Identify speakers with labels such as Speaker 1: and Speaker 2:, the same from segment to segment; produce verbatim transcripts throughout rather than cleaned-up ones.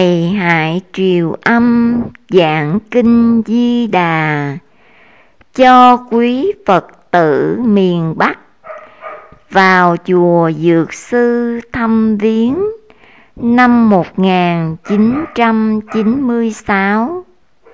Speaker 1: Thầy hại triều âm giảng kinh Di Đà, cho quý Phật tử miền Bắc vào chùa Dược Sư thăm viếng năm một nghìn chín trăm chín mươi sáu.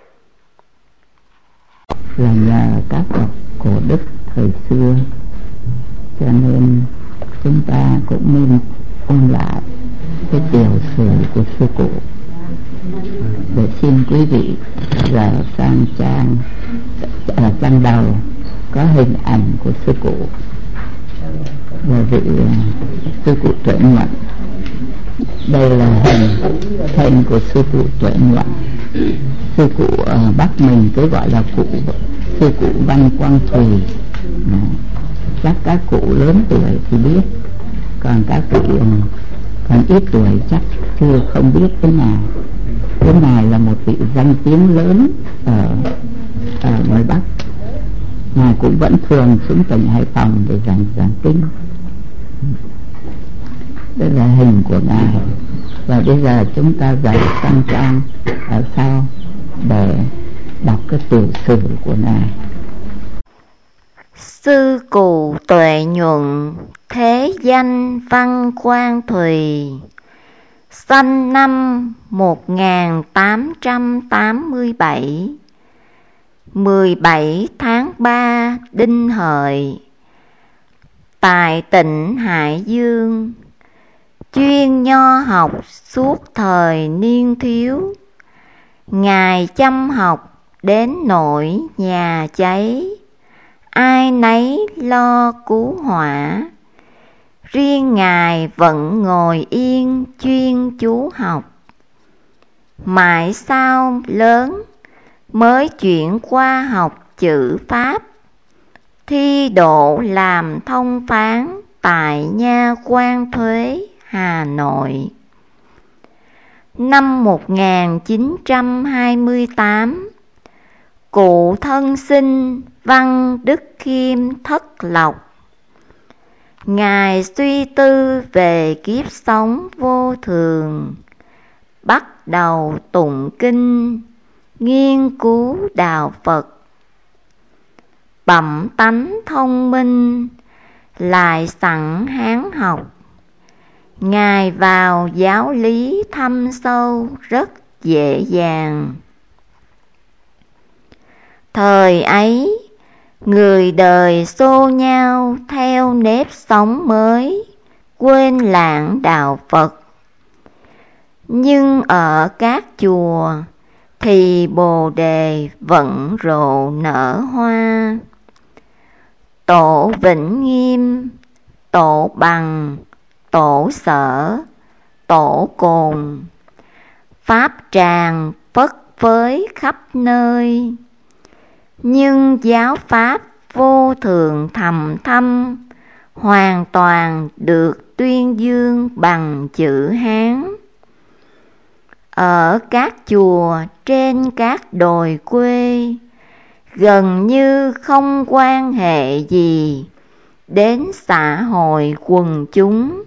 Speaker 2: Là nhờ các bậc cổ đức thời xưa, cho nên chúng ta cũng nên ôn lại cái tiểu sử của sư cụ. Để xin quý vị giờ sang trang ở trang đầu có hình ảnh của sư cụ, và vị sư cụ Tuệ Nhuận. Đây là hình thân của sư cụ Tuệ Nhuận. Sư cụ ở Bắc mình cứ gọi là cụ sư cụ Văn Quang Thùy. Chắc các cụ lớn tuổi thì biết, còn các cụ còn ít tuổi chắc chưa không biết thế nào. Cái này là một vị danh tiếng lớn ở, ở ngoài Bắc. Ngài cũng vẫn thường xuống tỉnh Hải Phòng để giảng giảng kinh. Đây là hình của Ngài. Và bây giờ chúng ta dạy sang trang ở sau để đọc cái tiểu sử của Ngài.
Speaker 1: Sư cụ Tuệ Nhuận, thế danh Văn Quang Thùy, sinh năm một nghìn tám trăm tám mươi bảy, mười bảy tháng ba Đinh Hợi, tại tỉnh Hải Dương. Chuyên nho học suốt thời niên thiếu, Ngài chăm học đến nỗi nhà cháy, ai nấy lo cứu hỏa. Riêng Ngài vẫn ngồi yên chuyên chú học. Mãi sau lớn mới chuyển qua học chữ Pháp, thi độ làm thông phán tại Nha Quan Thuế, Hà Nội. Năm một nghìn chín trăm hai mươi tám, cụ thân sinh Văn Đức Khiêm thất lộc. Ngài suy tư về kiếp sống vô thường, bắt đầu tụng kinh, nghiên cứu đạo Phật. Bẩm tánh thông minh, lại sẵn hán học. Ngài vào giáo lý thâm sâu rất dễ dàng. Thời ấy, người đời xô nhau theo nếp sống mới, quên lãng đạo Phật. Nhưng ở các chùa thì Bồ Đề vẫn rộ nở hoa. Tổ Vĩnh Nghiêm, Tổ Bằng, Tổ Sở, Tổ Cồn, pháp tràng phất phới khắp nơi. Nhưng giáo pháp vô thường thầm thâm, hoàn toàn được tuyên dương bằng chữ Hán. Ở các chùa trên các đồi quê, gần như không quan hệ gì đến xã hội quần chúng.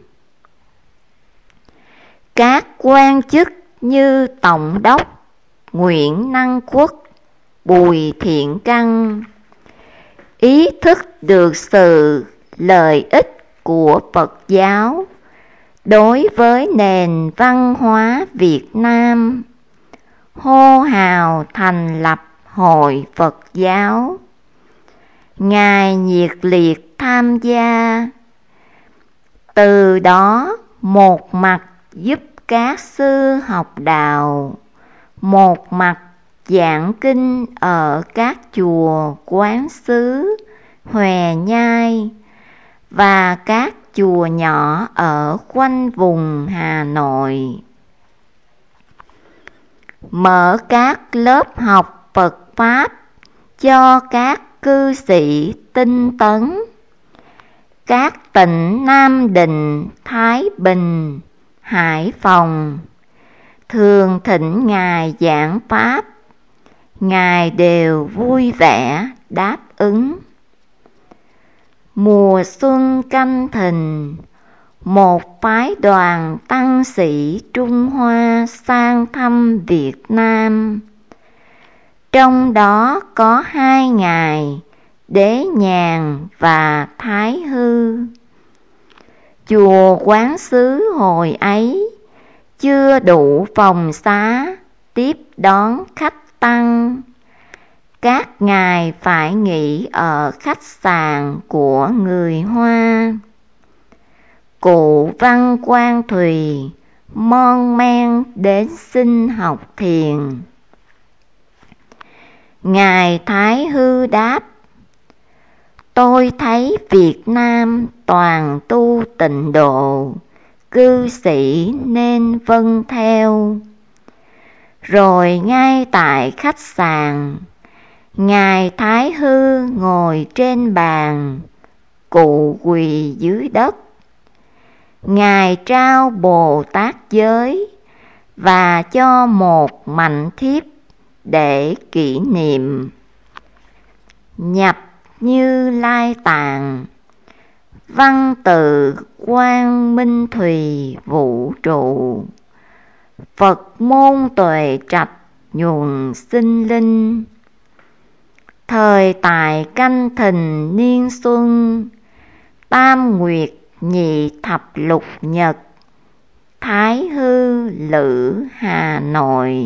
Speaker 1: Các quan chức như Tổng đốc Nguyễn Năng Quốc, Bùi Thiện Căn ý thức được sự lợi ích của Phật giáo đối với nền văn hóa Việt Nam, hô hào thành lập Hội Phật giáo. Ngài nhiệt liệt tham gia. Từ đó một mặt giúp các sư học đạo, một mặt giảng kinh ở các chùa Quán Xứ, Hòe Nhai và các chùa nhỏ ở quanh vùng Hà Nội. Mở các lớp học Phật Pháp cho các cư sĩ tinh tấn. Các tỉnh Nam Định, Thái Bình, Hải Phòng thường thỉnh Ngài giảng Pháp. Ngài đều vui vẻ đáp ứng. Mùa xuân Canh Thìn, một phái đoàn tăng sĩ Trung Hoa sang thăm Việt Nam. Trong đó có hai ngài Đế Nhàn và Thái Hư. Chùa Quán Sứ hồi ấy chưa đủ phòng xá tiếp đón khách tăng. Các ngài phải nghỉ ở khách sạn của người Hoa. Cụ Văn Quang Thùy mon men đến xin học thiền. Ngài Thái Hư đáp: tôi thấy Việt Nam toàn tu tịnh độ, cư sĩ nên vâng theo. Rồi ngay tại khách sạn, Ngài Thái Hư ngồi trên bàn, cụ quỳ dưới đất. Ngài trao Bồ Tát giới và cho một mảnh thiếp để kỷ niệm. Nhập Như Lai Tạng, văn tự Quang Minh Thùy vũ trụ, Phật môn tuệ trạch nhuần sinh linh. Thời tại canh thìn niên xuân, tam nguyệt nhị thập lục nhật, Thái Hư Lữ Hà Nội.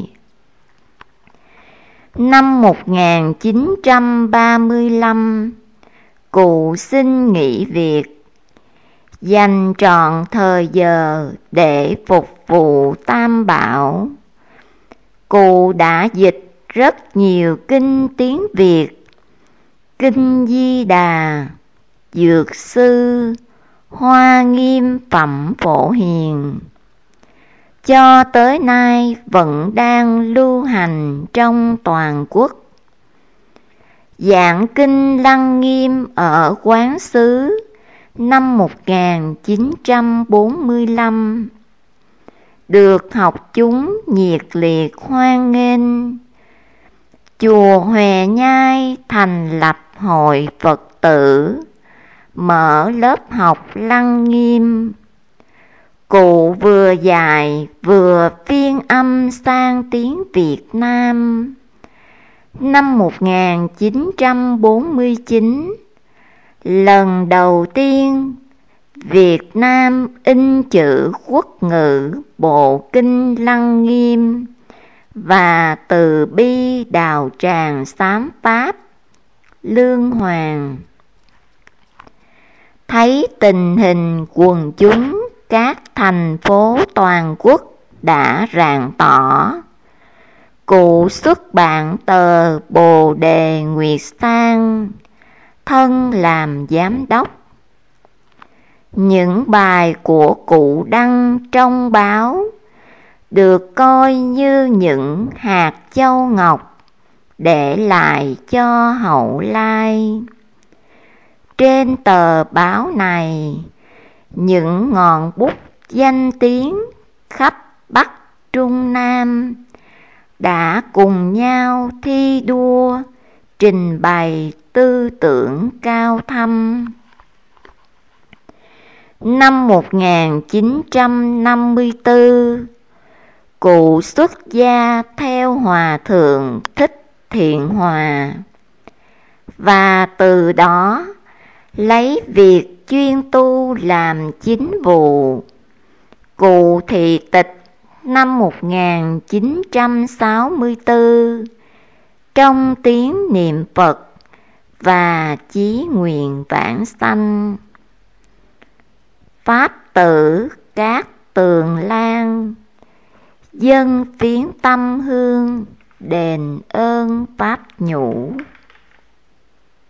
Speaker 1: Năm một nghìn chín trăm ba mươi lăm, cụ xin nghỉ việc, dành trọn thời giờ để phục vụ Tam Bảo. Cụ đã dịch rất nhiều kinh tiếng Việt: Kinh Di Đà, Dược Sư, Hoa Nghiêm Phẩm Phổ Hiền. Cho tới nay vẫn đang lưu hành trong toàn quốc. Giảng kinh Lăng Nghiêm ở Quán Sứ năm một nghìn chín trăm bốn mươi lăm, được học chúng nhiệt liệt hoan nghênh. Chùa Hòe Nhai thành lập hội Phật tử, mở lớp học Lăng Nghiêm. Cụ vừa dạy vừa phiên âm sang tiếng Việt Nam. Năm một nghìn chín trăm bốn mươi chín, lần đầu tiên Việt Nam in chữ quốc ngữ bộ kinh Lăng Nghiêm và từ bi đạo tràng sám pháp Lương Hoàng. Thấy tình hình quần chúng các thành phố toàn quốc đã rạng tỏ, cụ xuất bản tờ Bồ Đề Nguyệt Sang, thân làm giám đốc. Những bài của cụ đăng trong báo được coi như những hạt châu ngọc để lại cho hậu lai. Trên tờ báo này, những ngọn bút danh tiếng khắp Bắc Trung Nam đã cùng nhau thi đua trình bày tư tưởng cao thâm. Năm một nghìn chín trăm năm mươi tư, cụ xuất gia theo Hòa Thượng Thích Thiện Hòa, và từ đó lấy việc chuyên tu làm chính vụ. Cụ thị tịch năm một nghìn chín trăm sáu mươi tư trong tiếng niệm Phật và chí nguyện vãng sanh. Pháp tử Cát Tường Lan dâng phiến tâm hương đền ơn Pháp nhũ.